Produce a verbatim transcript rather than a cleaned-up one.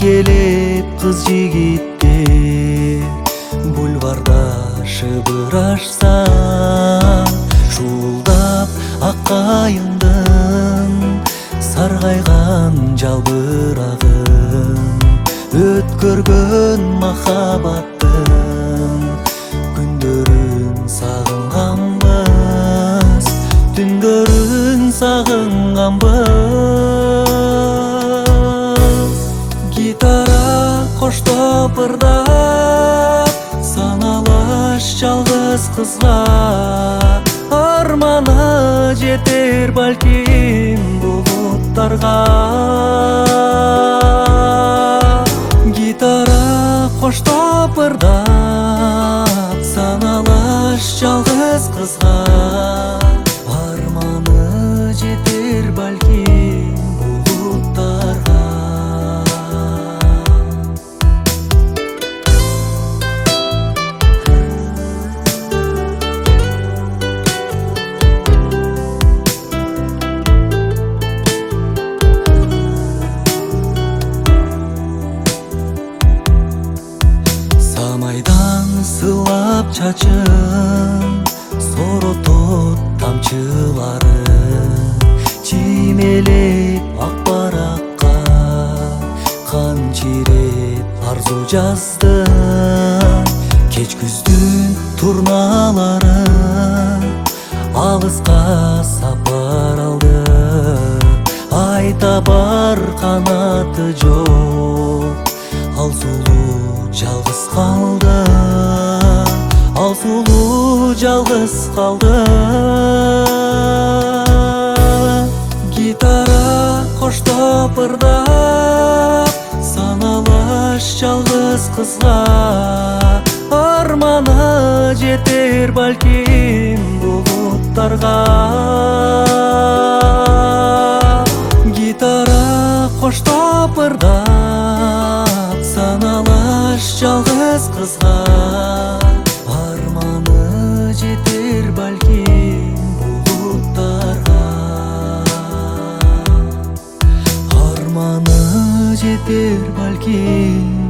келип кыз жигиттер бульварда шыбырашса, шуулдап аккайыңдын саргайган жалбырагын, өткөргөн махаббаттын күндөрүн сагынганбыз, түндөрүн сагынганбыз. Гитара коштоп ырдап, саналаш жалгыз кызга арманы жетер балким булуттарга. Гитара коштоп ырдап, саналаш жалгыз кызга арманы жетер балким булуттарга. Самайдан сылап чачын, соротот тамчылары, чимелеп ак баракка канчиреп арзу жазды. Кеч күздүн турналары алыска сапар алды, ай табар канаты жок, ал сулуу жалгыз калды, ал сулуу жалгыз калды. Гитара коштоп ырдап, саналаш жалгыз кызга арманы жетер балким булуттарга. Гитара коштоп ырдап, саналаш жалгыз кызга арманы жетер балким булуттарга. Арманы жетер балким